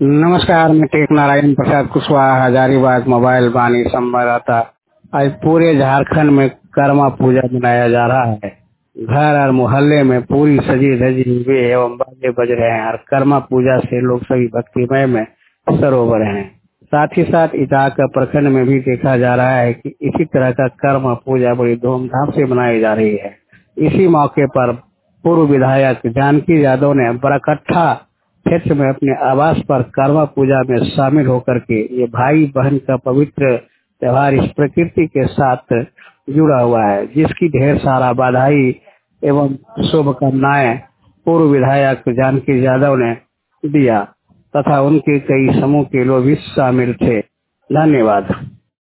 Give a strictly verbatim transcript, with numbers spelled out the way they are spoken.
नमस्कार, मैं टेक नारायण प्रसाद कुशवाहा, हजारीबाग मोबाइल वाणी संवाददाता। आज पूरे झारखंड में कर्मा पूजा मनाया जा रहा है। घर और मोहल्ले में पूरी सजी धजी हुए एवं बाजे बज रहे हैं और कर्मा पूजा से लोग सभी भक्तिमय में सरोवर हैं। साथ ही साथ इटाका प्रखंड में भी देखा जा रहा है कि इसी तरह का कर्मा पूजा बड़ी धूमधाम से मनाई जा रही है। इसी मौके पर पूर्व विधायक जानकी यादव ने बरकट्ठा क्षेत्र में अपने आवास पर कर्मा पूजा में शामिल होकर के ये भाई बहन का पवित्र त्योहार इस प्रकृति के साथ जुड़ा हुआ है, जिसकी ढेर सारा बधाई एवं शुभकामनाएं पूर्व विधायक जानकी यादव ने दिया तथा उनके कई समूह के लोग भी शामिल थे। धन्यवाद।